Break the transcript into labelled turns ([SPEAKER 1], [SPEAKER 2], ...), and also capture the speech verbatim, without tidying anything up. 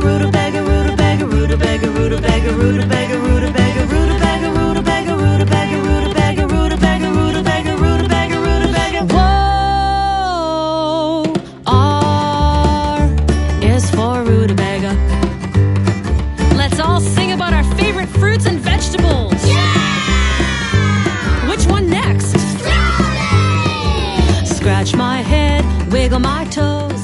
[SPEAKER 1] rutabaga, rutabaga, rutabaga, rutabaga, rutabaga, rutabaga, rutabaga, rutabaga, rutabaga, rutabaga, rutabaga, rutabaga, rutabaga, rutabaga. Whoa, R is for rutabaga. Let's all sing about our favorite fruits and vegetables.
[SPEAKER 2] Yeah!
[SPEAKER 1] Which one next?
[SPEAKER 2] Strawberry!
[SPEAKER 1] Scratch my head, wiggle my toes.